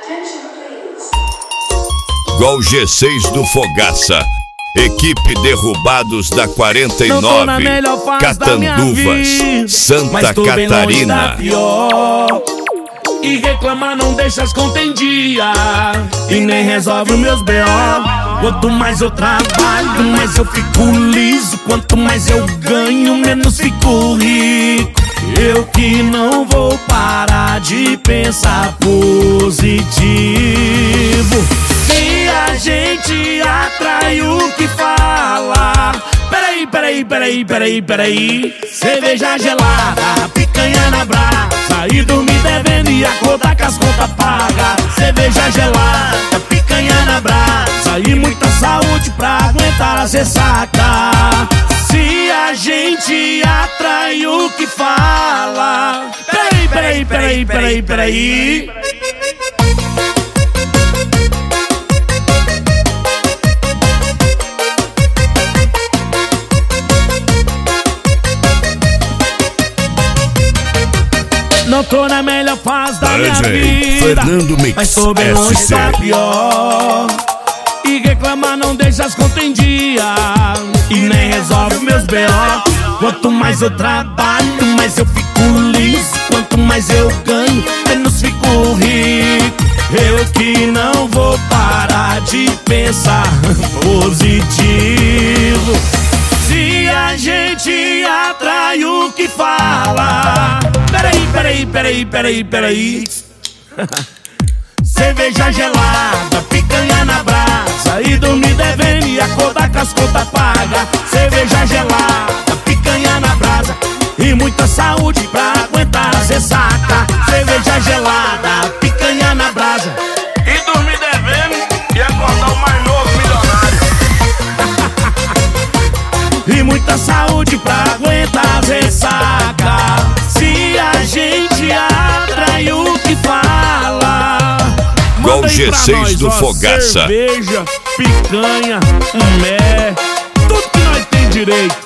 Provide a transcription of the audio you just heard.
Gol G6 do Fogaça. Equipe Derrubados da 49, Catanduvas, Santa Catarina. E reclamar não deixa as contas em dia, e nem resolve os meus B.O. Quanto mais eu trabalho, mais eu fico liso. Quanto mais eu ganho, menos fico rico. Eu que não vou parar de pensar positivo. Se a gente atrai o que fala. Peraí. Cerveja gelada, picanha na brasa, e dormir devendo e acordar com as contas pagas. Cerveja gelada, picanha na brasa, e muita saúde pra aguentar a ressaca. Se a gente atrai o que fala. Peraí. Não tô na melhor fase da minha vida, mas tô bem longe da pior. E reclamar não deixa as contas em dia, e nem resolve meus B.O. Quanto mais eu trabalho, mais eu fico liso. Quanto mais eu ganho, menos fico rico. Eu que não vou parar de pensar positivo. Se a gente atrai o que fala. Peraí. Cerveja gelada, picanha na brasa, e dormir devendo e acordar com as contas pagas. Cerveja gelada, picanha na brasa, e muita saúde pra aguentar a ressaca. Cerveja gelada, picanha na brasa, e dormir devendo e acordar o mais novo milionário. E muita saúde pra aguentar a ressaca. Se a gente atrai o que fala. Gol G6 do Fogaça. Cerveja, picanha, tudo que nós tem direito.